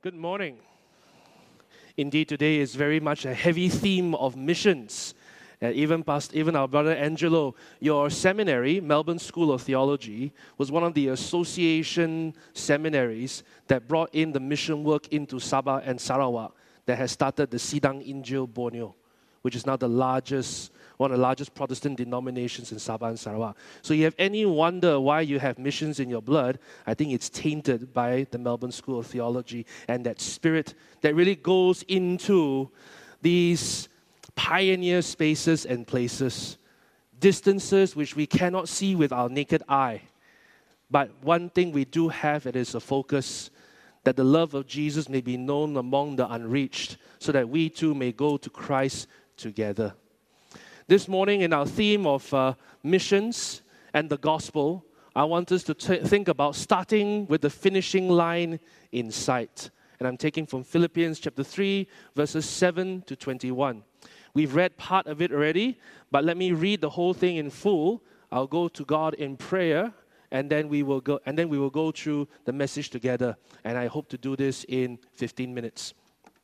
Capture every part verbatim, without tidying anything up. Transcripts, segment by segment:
Good morning. Indeed, today is very much a heavy theme of missions. Uh, even past, even our brother Angelo, your seminary, Melbourne School of Theology, was one of the association seminaries that brought in the mission work into Sabah and Sarawak, that has started the Sidang Injil Borneo, which is now the largest, one of the largest Protestant denominations in Sabah and Sarawak. So you have any wonder why you have missions in your blood, I think it's tainted by the Melbourne School of Theology and that spirit that really goes into these pioneer spaces and places, distances which we cannot see with our naked eye. But one thing we do have, it is a focus that the love of Jesus may be known among the unreached, so that we too may go to Christ together. This morning, in our theme of uh, missions and the gospel, I want us to t- think about starting with the finishing line in sight. And I'm taking from Philippians chapter three, verses seven to twenty-one. We've read part of it already, but let me read the whole thing in full. I'll go to God in prayer, and then we will go, and then we will go through the message together. And I hope to do this in fifteen minutes.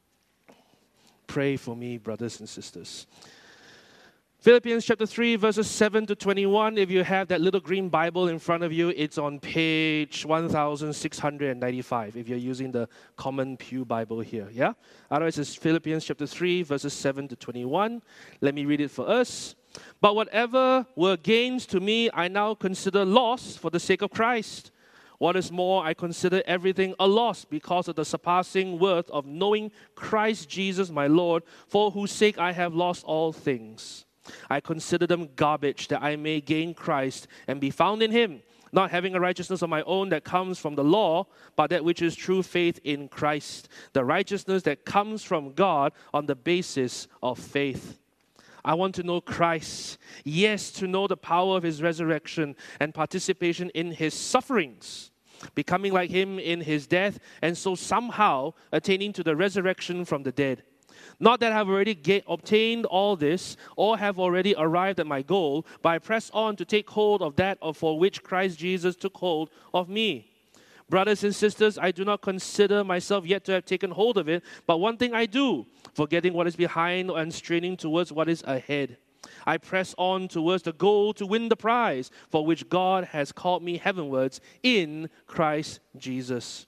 Pray for me, brothers and sisters. Philippians chapter three, verses seven to twenty-one. If you have that little green Bible in front of you, it's on page one thousand six hundred ninety-five, if you're using the Common Pew Bible here, yeah? Otherwise, it's Philippians chapter three, verses seven to twenty-one. Let me read it for us. But whatever were gains to me, I now consider loss for the sake of Christ. What is more, I consider everything a loss because of the surpassing worth of knowing Christ Jesus my Lord, for whose sake I have lost all things. I consider them garbage, that I may gain Christ and be found in him, not having a righteousness of my own that comes from the law, but that which is true faith in Christ, the righteousness that comes from God on the basis of faith. I want to know Christ, yes, to know the power of his resurrection and participation in his sufferings, becoming like him in his death, and so somehow attaining to the resurrection from the dead. Not that I have already get, obtained all this, or have already arrived at my goal, but I press on to take hold of that of for which Christ Jesus took hold of me. Brothers and sisters, I do not consider myself yet to have taken hold of it, but one thing I do, forgetting what is behind and straining towards what is ahead. I press on towards the goal to win the prize, for which God has called me heavenwards in Christ Jesus.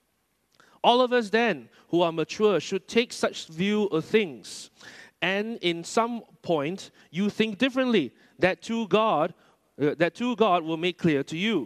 All of us then, who are mature, should take such view of things. And in some point, you think differently. That too God, uh, that too God will make clear to you.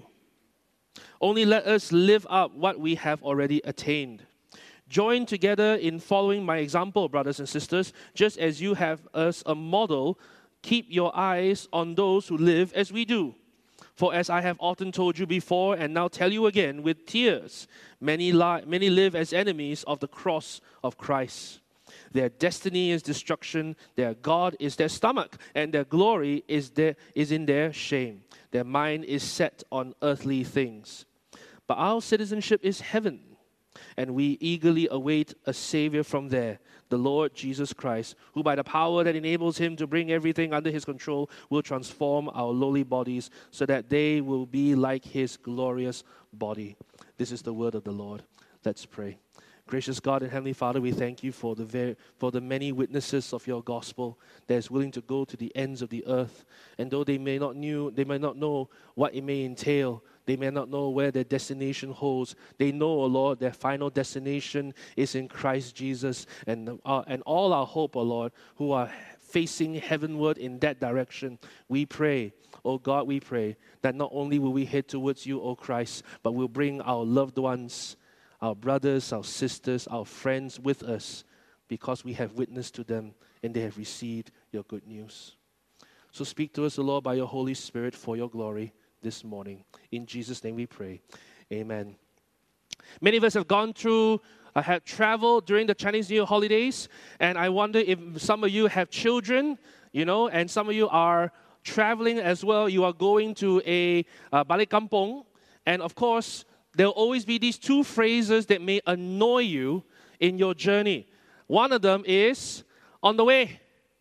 Only let us live up what we have already attained. Join together in following my example, brothers and sisters, just as you have us a model. Keep your eyes on those who live as we do. For as I have often told you before, and now tell you again with tears, many, li- many live as enemies of the cross of Christ. Their destiny is destruction, their God is their stomach, and their glory is, their, is in their shame. Their mind is set on earthly things. But our citizenship is heaven, and we eagerly await a Savior from there, the Lord Jesus Christ, who by the power that enables him to bring everything under his control will transform our lowly bodies so that they will be like his glorious body. This is the word of the Lord. Let's pray. Gracious God and Heavenly Father, we thank you for the ver- for the many witnesses of your gospel that is willing to go to the ends of the earth. And though they may not knew, they may not know what it may entail, they may not know where their destination holds. They know, O Lord, their final destination is in Christ Jesus. And, uh, and all our hope, O Lord, who are facing heavenward in that direction, we pray, O God, we pray that not only will we head towards you, O Christ, but we'll bring our loved ones, our brothers, our sisters, our friends with us, because we have witnessed to them and they have received your good news. So speak to us, O Lord, by your Holy Spirit for your glory this morning. In Jesus' name we pray. Amen. Many of us have gone through, uh, have traveled during the Chinese New Year holidays, and I wonder if some of you have children, you know, and some of you are traveling as well. You are going to a uh, balik kampung, and of course, there will always be these two phrases that may annoy you in your journey. One of them is, on the way.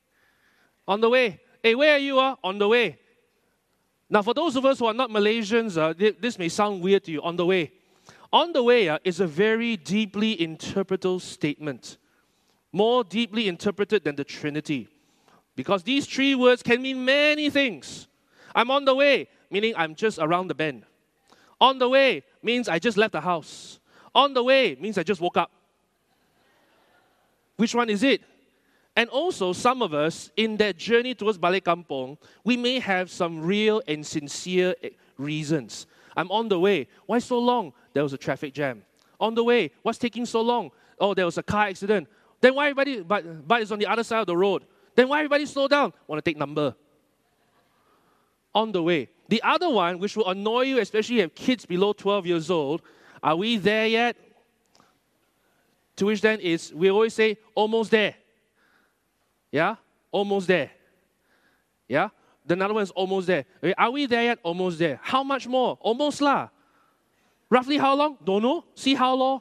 On the way. Hey, where are you? Uh? On the way. Now, for those of us who are not Malaysians, uh, this may sound weird to you. On the way. On the way uh, is a very deeply interpreted statement, more deeply interpreted than the Trinity, because these three words can mean many things. I'm on the way, meaning I'm just around the bend. On the way means I just left the house. On the way means I just woke up. Which one is it? And also, some of us, in that journey towards Balik Kampung, we may have some real and sincere reasons. I'm on the way. Why so long? There was a traffic jam. On the way, what's taking so long? Oh, there was a car accident. Then why everybody, but, but it's on the other side of the road. Then why everybody slow down? Want to take number. On the way. The other one, which will annoy you, especially if you have kids below twelve years old, are we there yet? To which then is, we always say, almost there. Yeah? Almost there. Yeah? The another one is almost there. Are we there yet? Almost there. How much more? Almost lah. Roughly how long? Don't know. See how long?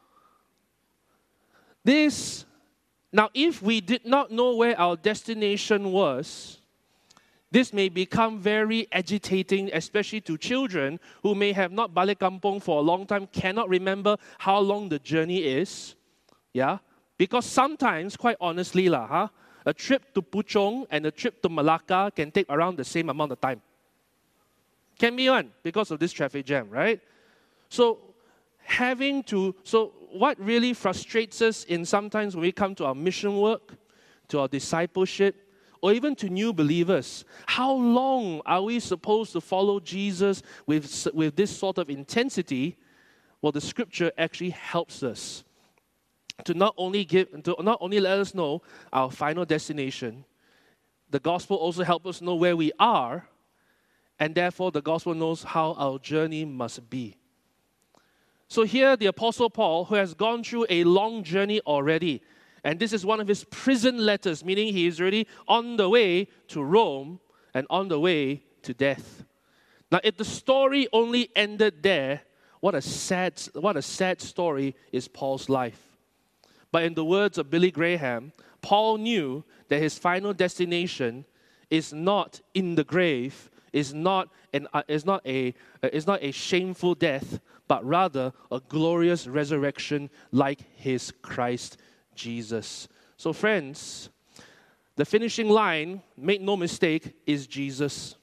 This, now if we did not know where our destination was, this may become very agitating, especially to children who may have not balik kampung for a long time, cannot remember how long the journey is. Yeah? Because sometimes, quite honestly, lah, huh, a trip to Puchong and a trip to Malacca can take around the same amount of time. Can be one, because of this traffic jam, right? So, having to, so what really frustrates us in sometimes when we come to our mission work, to our discipleship, or even to new believers, how long are we supposed to follow Jesus with, with this sort of intensity? Well, the scripture actually helps us to not only give, to not only let us know our final destination, the gospel also helps us know where we are, and therefore the gospel knows how our journey must be. So here the Apostle Paul, who has gone through a long journey already, and this is one of his prison letters, meaning he is already on the way to Rome and on the way to death. Now, if the story only ended there, what a sad, what a sad story is Paul's life. But in the words of Billy Graham, Paul knew that his final destination is not in the grave, is not an, uh, is not a, uh, is not a shameful death, but rather a glorious resurrection like his Christ Jesus. So friends, the finishing line, make no mistake, is Jesus.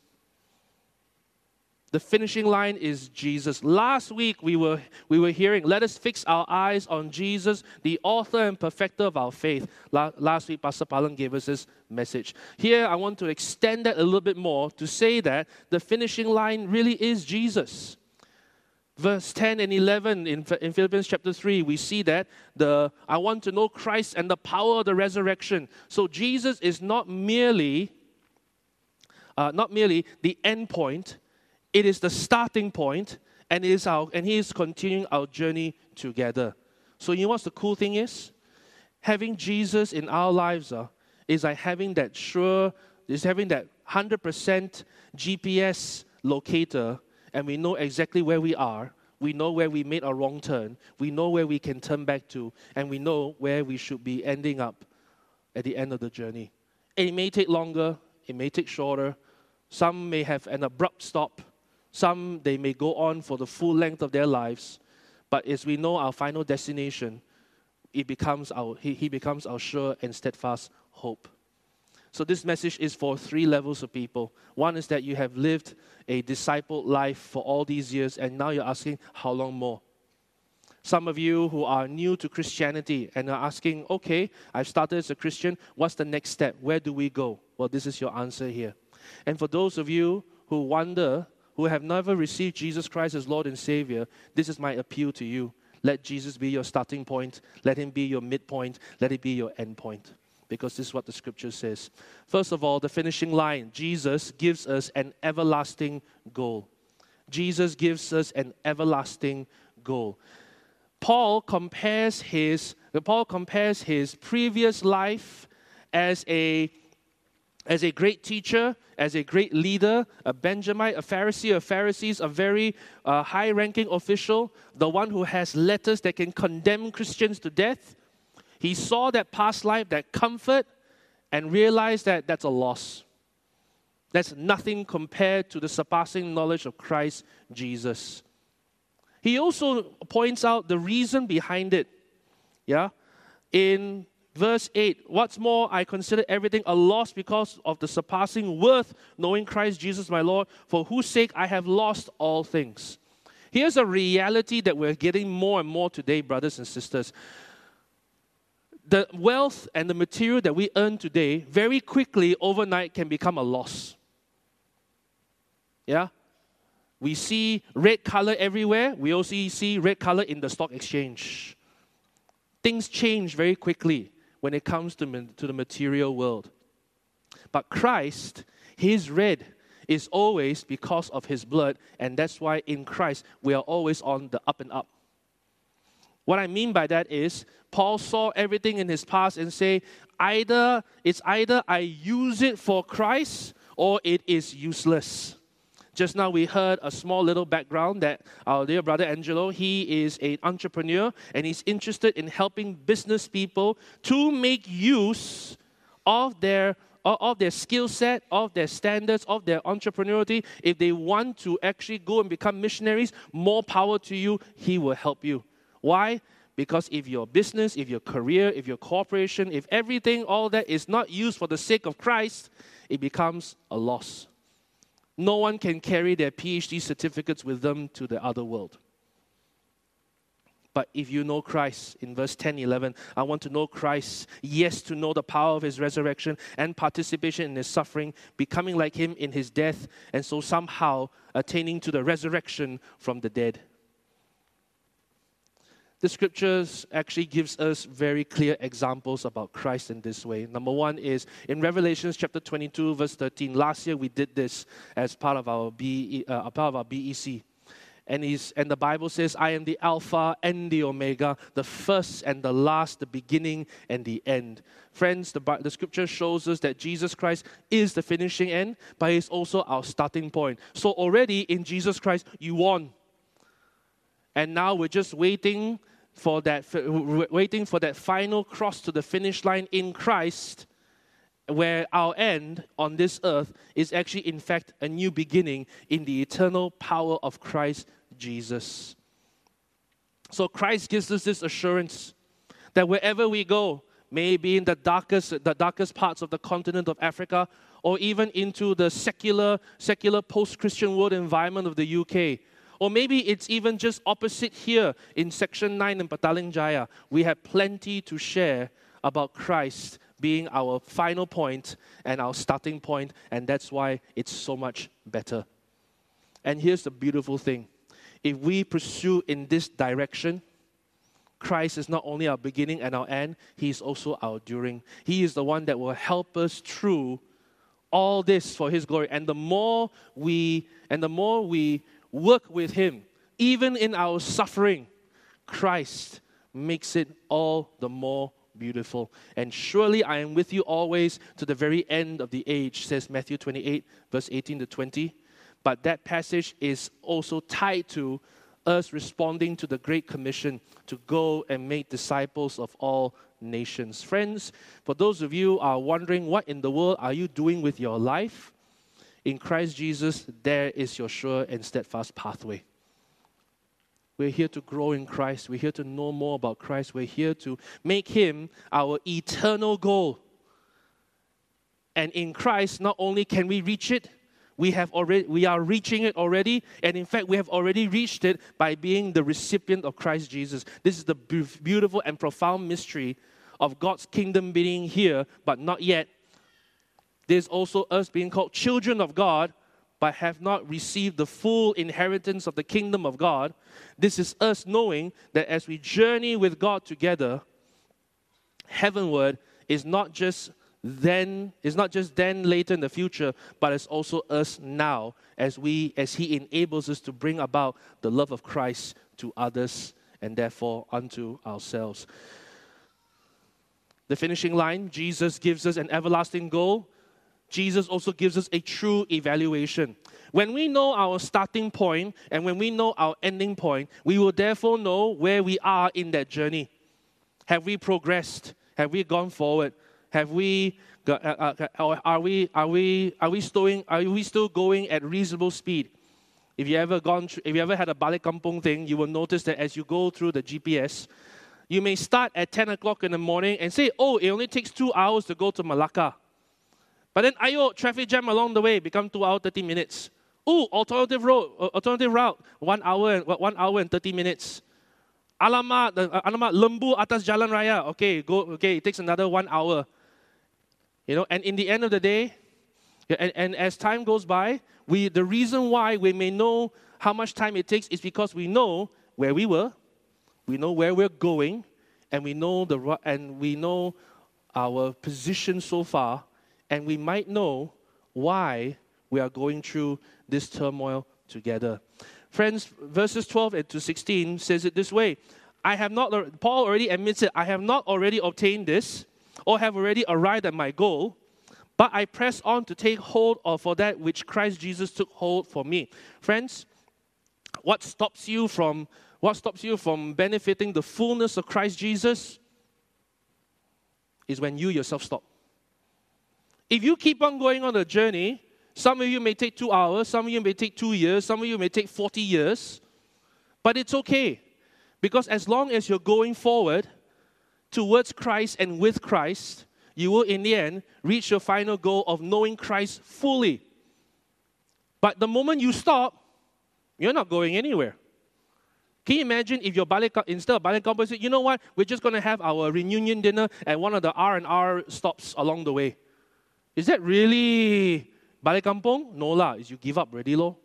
The finishing line is Jesus. Last week we were we were hearing, let us fix our eyes on Jesus, the author and perfecter of our faith. La- last week Pastor Palan gave us this message. Here I want to extend that a little bit more to say that the finishing line really is Jesus. Verse ten and eleven in, in Philippians chapter three, we see that the I want to know Christ and the power of the resurrection. So Jesus is not merely, uh, not merely the end point. It is the starting point, and it is our and He is continuing our journey together. So you know what's the cool thing is? Having Jesus in our lives uh, is like having that sure, is having that one hundred percent G P S locator, and we know exactly where we are. We know where we made a wrong turn. We know where we can turn back to, and we know where we should be ending up at the end of the journey. It may take longer, it may take shorter. Some may have an abrupt stop. Some, they may go on for the full length of their lives. But as we know our final destination, it becomes our, he, he becomes our sure and steadfast hope. So this message is for three levels of people. One is that you have lived a disciple life for all these years, and now you're asking, how long more? Some of you who are new to Christianity and are asking, okay, I've started as a Christian, what's the next step? Where do we go? Well, this is your answer here. And for those of you who wonder, who have never received Jesus Christ as Lord and Savior, this is my appeal to you. Let Jesus be your starting point. Let Him be your midpoint. Let it be your end point. Because this is what the scripture says. First of all, the finishing line. Jesus gives us an everlasting goal. Jesus gives us an everlasting goal. Paul compares his, Paul compares his previous life as a As a great teacher, as a great leader, a Benjamite, a Pharisee, a Pharisees, a very uh, high-ranking official, the one who has letters that can condemn Christians to death. He saw that past life, that comfort, and realized that that's a loss. That's nothing compared to the surpassing knowledge of Christ Jesus. he also points out the reason behind it. Yeah? In verse eight, what's more, I consider everything a loss because of the surpassing worth knowing Christ Jesus my Lord, for whose sake I have lost all things. Here's a reality that we're getting more and more today, brothers and sisters. The wealth and the material that we earn today, very quickly, overnight, can become a loss. Yeah? We see red color everywhere. We also see red color in the stock exchange. Things change very quickly when it comes to, to the material world. But Christ, his red is always because of his blood, and that's why in Christ we are always on the up and up. What I mean by that is, Paul saw everything in his past and say, either it's either I use it for Christ or it is useless. Just now we heard a small little background that our dear brother Angelo, he is an entrepreneur and he's interested in helping business people to make use of their of their skill set, of their standards, of their entrepreneuriality. If they want to actually go and become missionaries, more power to you, he will help you. Why? Because if your business, if your career, if your corporation, if everything, all that is not used for the sake of Christ, it becomes a loss. No one can carry their P H D certificates with them to the other world. But if you know Christ, in verse ten, eleven, I want to know Christ, yes, to know the power of his resurrection and participation in his suffering, becoming like him in his death, and so somehow attaining to the resurrection from the dead. The scriptures actually gives us very clear examples about Christ in this way. Number one is in Revelation chapter twenty-two, verse thirteen. Last year we did this as part of our B, uh, part of our B E C. And, he's, and the Bible says, I am the Alpha and the Omega, the first and the last, the beginning and the end. Friends, the, the scripture shows us that Jesus Christ is the finishing end, but he's also our starting point. So already in Jesus Christ, you won. And now we're just waiting for that, waiting for that final cross to the finish line in Christ, where our end on this earth is actually, in fact, a new beginning in the eternal power of Christ Jesus. So Christ gives us this assurance that wherever we go, maybe in the darkest, the darkest parts of the continent of Africa, or even into the secular, secular post-Christian world environment of the U K, or maybe it's even just opposite here in Section nine in Petaling Jaya, we have plenty to share about Christ being our final point and our starting point, and that's why it's so much better. And here's the beautiful thing. If we pursue in this direction, Christ is not only our beginning and our end, he is also our during. He is the one that will help us through all this for his glory. And the more we and the more we work with him, even in our suffering, Christ makes it all the more beautiful. And surely I am with you always to the very end of the age, says Matthew twenty-eight, verse eighteen to twenty. But that passage is also tied to us responding to the Great Commission to go and make disciples of all nations. Friends, for those of you who are wondering, what in the world are you doing with your life? In Christ Jesus, there is your sure and steadfast pathway. We're here to grow in Christ. We're here to know more about Christ. We're here to make him our eternal goal. And in Christ, not only can we reach it, we have already we are reaching it already, and in fact, we have already reached it by being the recipient of Christ Jesus. This is the beautiful and profound mystery of God's kingdom being here, but not yet. There's also us being called children of God, but have not received the full inheritance of the kingdom of God. This is us knowing that as we journey with God together, heavenward is not just then, is not just then later in the future, but it's also us now as we as he enables us to bring about the love of Christ to others and therefore unto ourselves. The finishing line, Jesus gives us an everlasting goal. Jesus also gives us a true evaluation. When we know our starting point and when we know our ending point, we will therefore know where we are in that journey. Have we progressed? Have we gone forward? Have we? Got, uh, uh, are we? Are we? Are we still? Are we still going at reasonable speed? If you ever gone, through, if you ever had a balik kampung thing, you will notice that as you go through the G P S, you may start at ten o'clock in the morning and say, oh, it only takes two hours to go to Malacca. But then, ayo, traffic jam along the way, become two hours, thirty minutes. Oh, alternative road, alternative route, one hour and one hour and thirty minutes. Alamak, uh, alamak, lembu atas jalan raya. Okay, go. Okay, it takes another one hour. You know, and in the end of the day, and, and as time goes by, we the reason why we may know how much time it takes is because we know where we were, we know where we're going, and we know the and we know our position so far, and we might know why we are going through this turmoil together. Friends, verses twelve to sixteen says it this way. I have not, Paul already admits it, I have not already obtained this, or have already arrived at my goal, but I press on to take hold of for that which Christ Jesus took hold for me. Friends, what stops you from, what stops you from benefiting the fullness of Christ Jesus is when you yourself stop. If you keep on going on a journey, some of you may take two hours, some of you may take two years, some of you may take forty years, but it's okay. Because as long as you're going forward towards Christ and with Christ, you will in the end reach your final goal of knowing Christ fully. But the moment you stop, you're not going anywhere. Can you imagine if your balik, instead of balik kampung, say, you know what, we're just going to have our reunion dinner at one of the R and R stops along the way. Is that really balik kampung? No lah, is you give up already lo.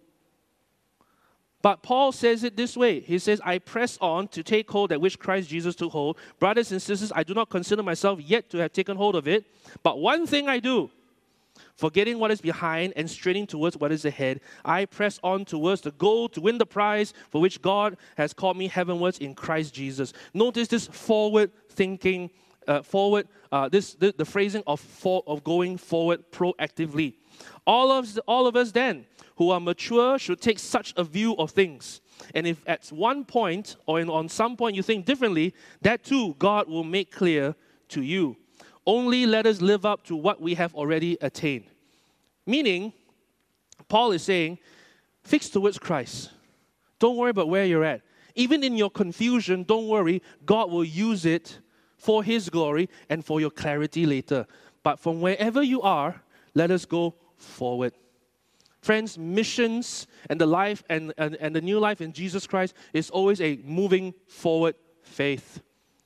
But Paul says it this way. He says, I press on to take hold at which Christ Jesus took hold. Brothers and sisters, I do not consider myself yet to have taken hold of it. But one thing I do, forgetting what is behind and straining towards what is ahead, I press on towards the goal to win the prize for which God has called me heavenwards in Christ Jesus. Notice this forward thinking, uh, forward, uh, this the, the phrasing of for, of going forward proactively. All of all of us then who are mature should take such a view of things. And if at one point or in, on some point you think differently, that too God will make clear to you. Only let us live up to what we have already attained. Meaning, Paul is saying, fix towards Christ. Don't worry about where you're at. Even in your confusion, don't worry. God will use it for His glory and for your clarity later. But from wherever you are, let us go forward. Friends, missions and the life and, and, and the new life in Jesus Christ is always a moving forward faith.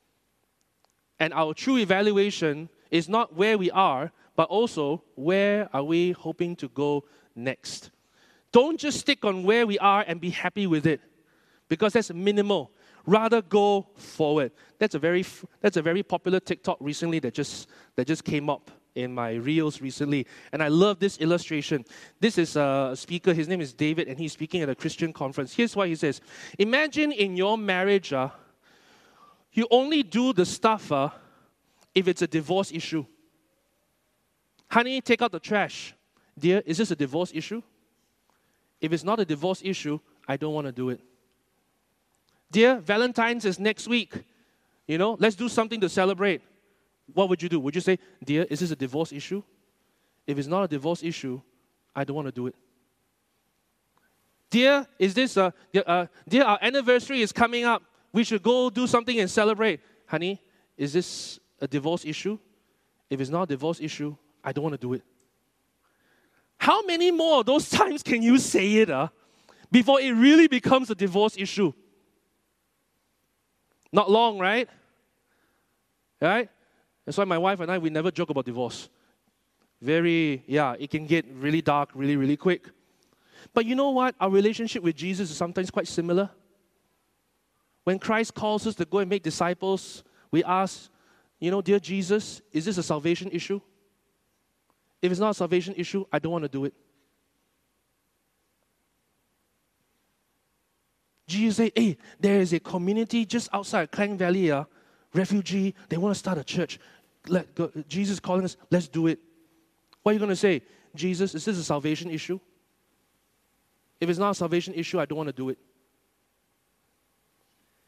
And our true evaluation is not where we are, but also where are we hoping to go next. Don't just stick on where we are and be happy with it, because that's minimal. Rather go forward. That's a very that's a very popular TikTok recently that just that just came up in my reels recently. And I love this illustration. This is a speaker, his name is David, and he's speaking at a Christian conference. Here's what he says. Imagine in your marriage, uh, you only do the stuff uh, if it's a divorce issue. Honey, take out the trash. Dear, is this a divorce issue? If it's not a divorce issue, I don't want to do it. Dear, Valentine's is next week. You know, let's do something to celebrate. What would you do? Would you say, dear, is this a divorce issue? If it's not a divorce issue, I don't want to do it. Dear, is this a, uh, dear, our anniversary is coming up. We should go do something and celebrate. Honey, is this a divorce issue? If it's not a divorce issue, I don't want to do it. How many more of those times can you say it uh, before it really becomes a divorce issue? Not long, right? Right? That's why my wife and I, we never joke about divorce. Very, yeah, it can get really dark really, really quick. But you know what? Our relationship with Jesus is sometimes quite similar. When Christ calls us to go and make disciples, we ask, you know, dear Jesus, is this a salvation issue? If it's not a salvation issue, I don't want to do it. Jesus said, hey, there is a community just outside Klang Valley, uh, refugee, they want to start a church. Let go. Jesus is calling us, let's do it. What are you going to say? Jesus, is this a salvation issue? If it's not a salvation issue, I don't want to do it.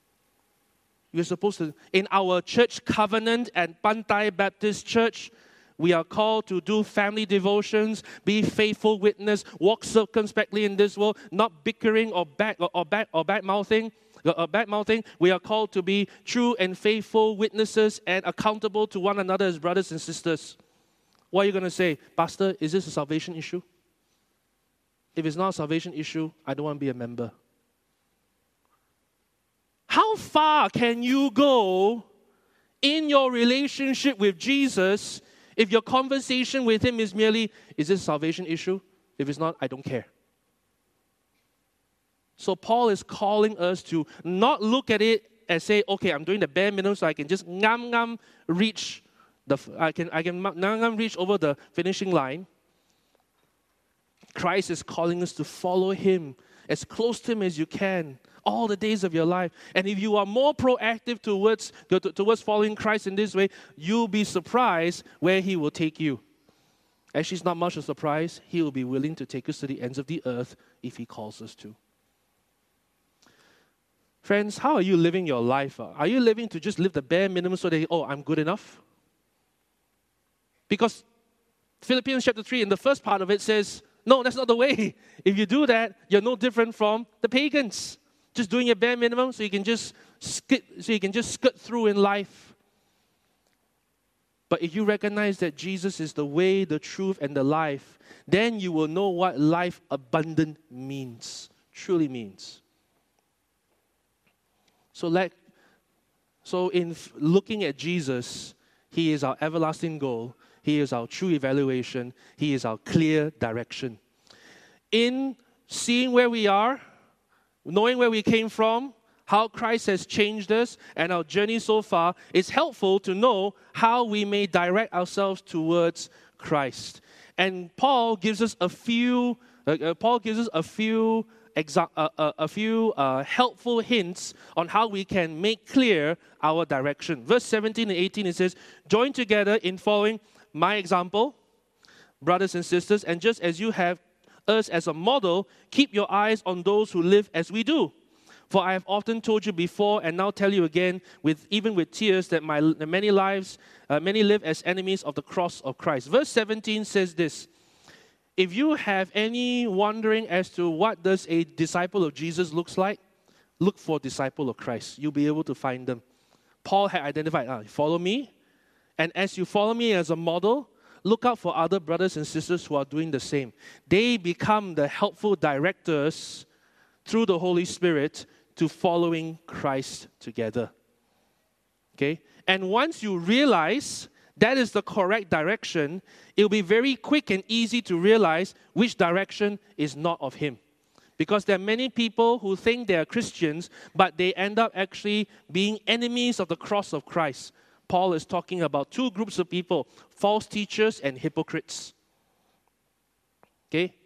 You're supposed to, in our church covenant at Pantai Baptist Church, We are called to do family devotions, be faithful witness, walk circumspectly in this world, not bickering or back or, or back or bad mouthing. Uh, bad mouthing. We are called to be true and faithful witnesses and accountable to one another as brothers and sisters. What are you going to say? Pastor, is this a salvation issue? If it's not a salvation issue, I don't want to be a member. How far can you go in your relationship with Jesus if your conversation with Him is merely, is this a salvation issue? If it's not, I don't care. So Paul is calling us to not look at it and say, okay, I'm doing the bare minimum so I can just ngam ngam reach the I can I can ngam ngam reach over the finishing line. Christ is calling us to follow Him as close to Him as you can all the days of your life. And if you are more proactive towards towards following Christ in this way, you'll be surprised where He will take you. Actually, it's not much of a surprise. He will be willing to take us to the ends of the earth if He calls us to. Friends, how are you living your life? Are you living to just live the bare minimum so that, oh, I'm good enough? Because Philippians chapter three, in the first part of it says, no, that's not the way. If you do that, you're no different from the pagans. Just doing your bare minimum so you can just skip, so you can just skirt through in life. But if you recognize that Jesus is the way, the truth, and the life, then you will know what life abundant means, truly means. So, let, so in f- looking at Jesus, He is our everlasting goal. He is our true evaluation. He is our clear direction. In seeing where we are, knowing where we came from, how Christ has changed us, and our journey so far, it's helpful to know how we may direct ourselves towards Christ. And Paul gives us a few. Uh, uh, Paul gives us a few. Exa- uh, uh, a few uh, helpful hints on how we can make clear our direction. Verse seventeen and eighteen, it says, join together in following my example, brothers and sisters, and just as you have us as a model, keep your eyes on those who live as we do. For I have often told you before, and now tell you again, with even with tears, that my many lives, uh, many live as enemies of the cross of Christ. Verse seventeen says this, if you have any wondering as to what does a disciple of Jesus looks like, look for a disciple of Christ. You'll be able to find them. Paul had identified, ah, follow me. And as you follow me as a model, look out for other brothers and sisters who are doing the same. They become the helpful directors through the Holy Spirit to following Christ together. Okay? And once you realize that is the correct direction, it'll be very quick and easy to realize which direction is not of Him. Because there are many people who think they are Christians, but they end up actually being enemies of the cross of Christ. Paul is talking about two groups of people, false teachers and hypocrites. Okay?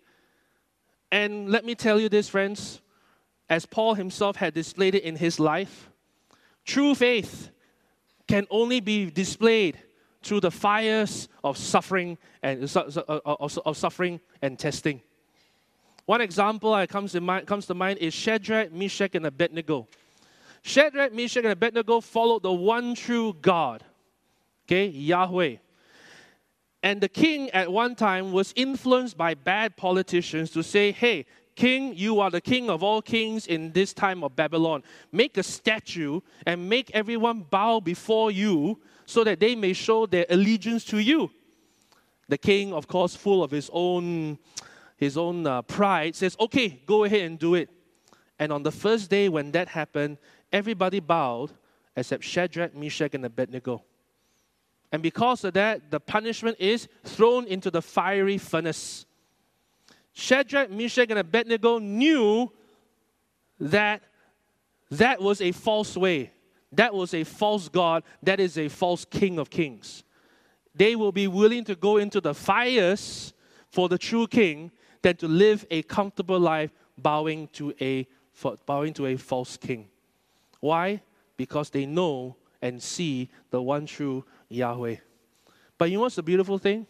And let me tell you this, friends, as Paul himself had displayed it in his life, true faith can only be displayed through the fires of suffering and of, of suffering and testing. One example that comes to mind comes to mind is Shadrach, Meshach, and Abednego. Shadrach, Meshach, and Abednego followed the one true God, okay, Yahweh. And the king at one time was influenced by bad politicians to say, hey, king, you are the king of all kings in this time of Babylon. Make a statue and make everyone bow before you so that they may show their allegiance to you. The king, of course, full of his own, his own uh, pride, says, okay, go ahead and do it. And on the first day when that happened, everybody bowed except Shadrach, Meshach, and Abednego. And because of that, the punishment is thrown into the fiery furnace. Shadrach, Meshach, and Abednego knew that that was a false way. That was a false God. That is a false king of kings. They will be willing to go into the fires for the true king than to live a comfortable life bowing to a, bowing to a false king. Why? Because they know and see the one true Yahweh. But you know what's the beautiful thing?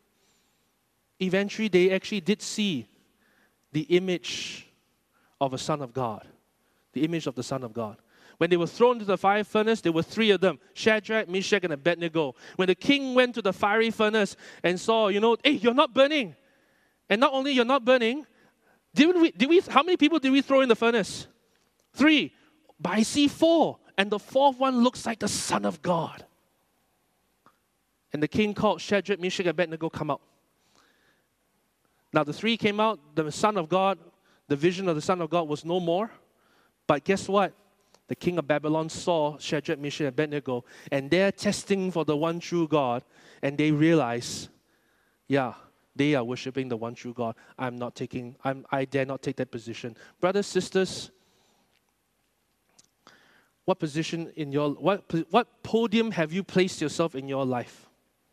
Eventually, they actually did see the image of a Son of God. The image of the Son of God. When they were thrown into the fire furnace, there were three of them, Shadrach, Meshach, and Abednego. When the king went to the fiery furnace and saw, you know, hey, you're not burning. And not only you're not burning, did we, did we, how many people did we throw in the furnace? Three. But I see four. And the fourth one looks like the Son of God. And the king called Shadrach, Meshach, and Abednego, come out. Now the three came out, the Son of God, the vision of the Son of God was no more. But guess what? The king of Babylon saw Shadrach, Meshach, and Abednego, and they're testing for the one true God, and they realize, yeah, they are worshiping the one true God. I'm not taking, I'm, I dare not take that position. Brothers, sisters, what position in your, what, what podium have you placed yourself in your life?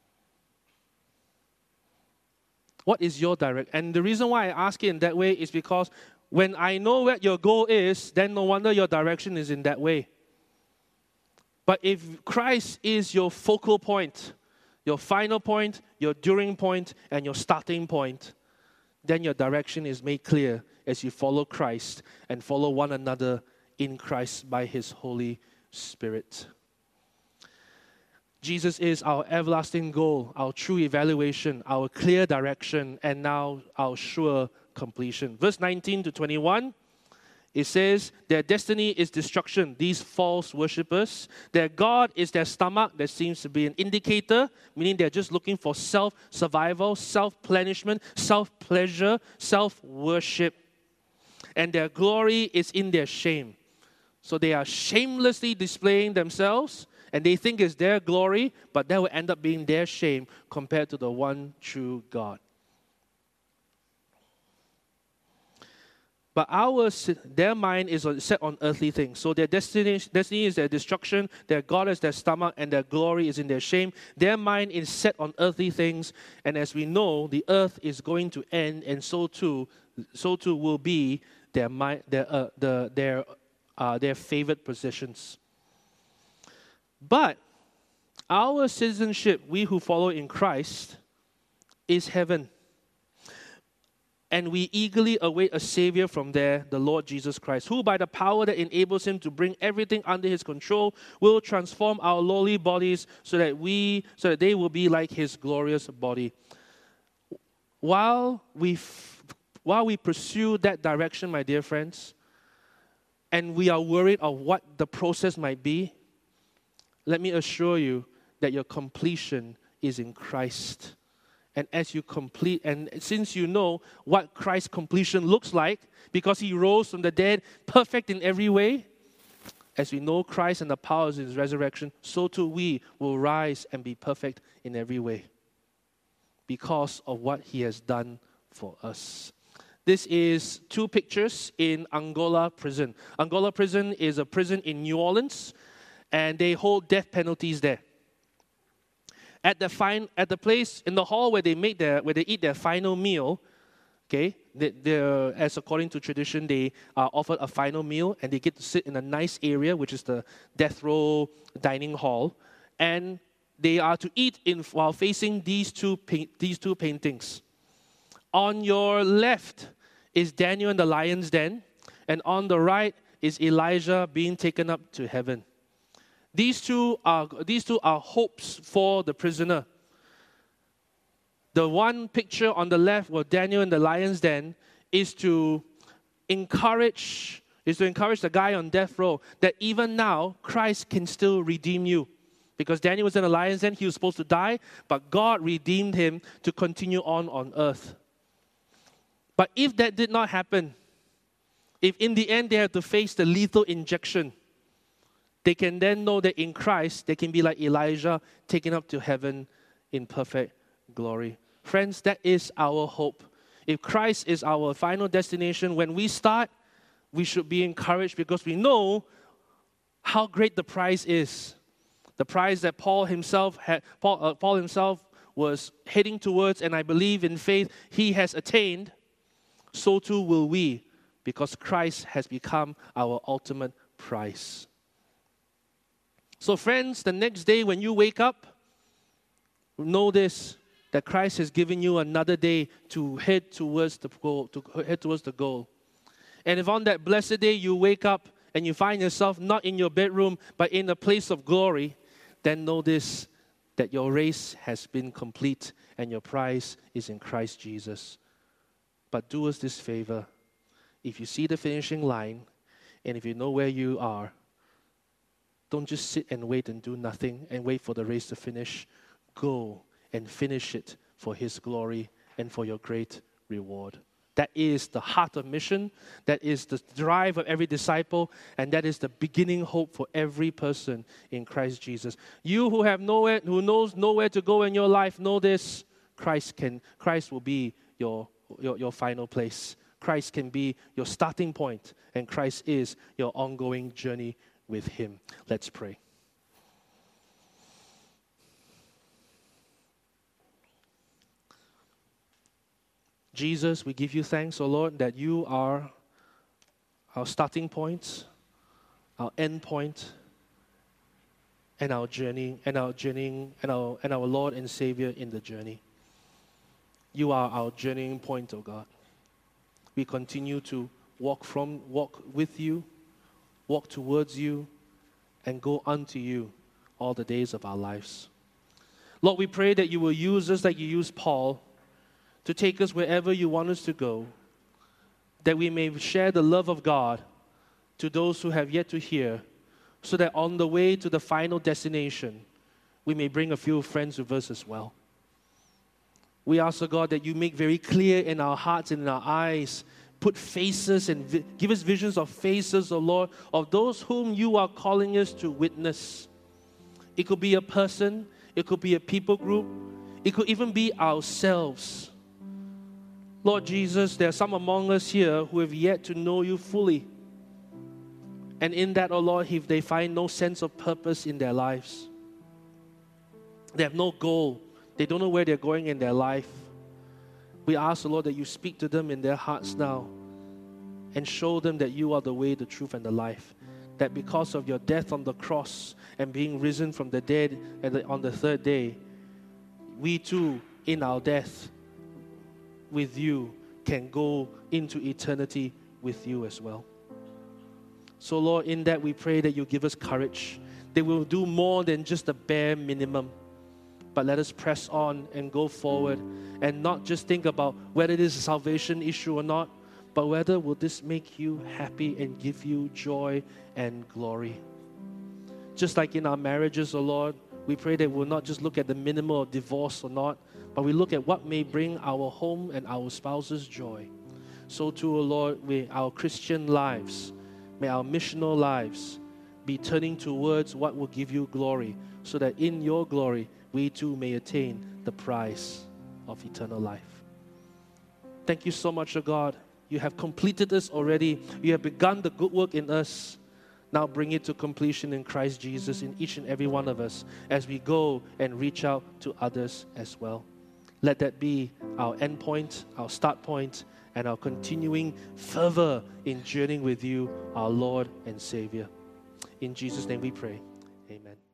What is your direct? And the reason why I ask it in that way is because when I know what your goal is, then no wonder your direction is in that way. But if Christ is your focal point, your final point, your during point, and your starting point, then your direction is made clear as you follow Christ and follow one another in Christ by His Holy Spirit. Jesus is our everlasting goal, our true evaluation, our clear direction, and now our sure completion. Verse nineteen to twenty-one, it says, their destiny is destruction, these false worshippers. Their God is their stomach. That seems to be an indicator, meaning they're just looking for self-survival, self-plenishment, self-pleasure, self-worship. And their glory is in their shame. So they are shamelessly displaying themselves, and they think it's their glory, but that will end up being their shame compared to the one true God. But ours, their mind is set on earthly things. So their destiny, destiny is their destruction, their God is their stomach, and their glory is in their shame. Their mind is set on earthly things, and as we know, the earth is going to end, and so too, so too will be their mind, their uh, the their uh, their favored possessions. But our citizenship, we who follow in Christ, is heaven. And we eagerly await a Savior from there, the Lord Jesus Christ, who by the power that enables Him to bring everything under His control will transform our lowly bodies so that we, so that they will be like His glorious body. While we, f- while we pursue that direction, my dear friends, and we are worried of what the process might be, let me assure you that your completion is in Christ. And as you complete, and since you know what Christ's completion looks like, because He rose from the dead, perfect in every way, as we know Christ and the power of His resurrection, so too we will rise and be perfect in every way because of what He has done for us. This is two pictures in Angola prison. Angola prison is a prison in New Orleans, and they hold death penalties there. At the fine, at the place in the hall where they make their, where they eat their final meal, okay, they, as according to tradition, they are offered a final meal, and they get to sit in a nice area, which is the death row dining hall, and they are to eat in while facing these two these two paintings. On your left is Daniel in the lion's den, and on the right is Elijah being taken up to heaven. These two are these two are hopes for the prisoner. The one picture on the left with Daniel in the lion's den is to encourage is to encourage the guy on death row that even now Christ can still redeem you. Because Daniel was in the lion's den, he was supposed to die, but God redeemed him to continue on on earth. But if that did not happen, if in the end they have to face the lethal injection, they can then know that in Christ, they can be like Elijah, taken up to heaven in perfect glory. Friends, that is our hope. If Christ is our final destination, when we start, we should be encouraged because we know how great the prize is. The prize that Paul himself had, Paul, uh, Paul himself was heading towards, and I believe in faith he has attained. So too will we, because Christ has become our ultimate prize. So friends, the next day when you wake up, know this, that Christ has given you another day to head towards the goal, to head towards the goal. And if on that blessed day you wake up and you find yourself not in your bedroom, but in a place of glory, then know this, that your race has been complete and your prize is in Christ Jesus. But do us this favor. If you see the finishing line, and if you know where you are, don't just sit and wait and do nothing and wait for the race to finish. Go and finish it for His glory and for your great reward. That is the heart of mission. That is the drive of every disciple. And that is the beginning hope for every person in Christ Jesus. You who have nowhere, who knows nowhere to go in your life, know this. Christ can, Christ will be your, your, your final place. Christ can be your starting point. And Christ is your ongoing journey with Him. Let's pray. Jesus, we give you thanks, O Lord, that you are our starting point, our end point, and our journey, and our journeying, and our and our Lord and Savior in the journey. You are our journeying point, O God. We continue to walk from, walk with you, walk towards you, and go unto you all the days of our lives. Lord, we pray that you will use us like you used Paul to take us wherever you want us to go, that we may share the love of God to those who have yet to hear, so that on the way to the final destination, we may bring a few friends with us as well. We ask, O God, that you make very clear in our hearts and in our eyes, put faces and vi- give us visions of faces, O Lord, of those whom you are calling us to witness. It could be a person, it could be a people group, it could even be ourselves. Lord Jesus, there are some among us here who have yet to know you fully. And in that, oh Lord, if they find no sense of purpose in their lives, they have no goal, they don't know where they're going in their life, we ask, oh Lord, that you speak to them in their hearts now and show them that you are the way, the truth, and the life. That because of your death on the cross and being risen from the dead and on the third day, we too, in our death, with you, can go into eternity with you as well. So Lord, in that we pray that you give us courage, that we'll do more than just the bare minimum, but let us press on and go forward and not just think about whether it is a salvation issue or not, but whether will this make you happy and give you joy and glory. Just like in our marriages, oh Lord, we pray that we'll not just look at the minimal of divorce or not, but we look at what may bring our home and our spouses joy. So too, O Lord, may our Christian lives, may our missional lives be turning towards what will give you glory, so that in your glory, we too may attain the prize of eternal life. Thank you so much, O God. You have completed us already. You have begun the good work in us. Now bring it to completion in Christ Jesus in each and every one of us as we go and reach out to others as well. Let that be our end point, our start point, and our continuing fervor in journeying with you, our Lord and Savior. In Jesus' name we pray. Amen.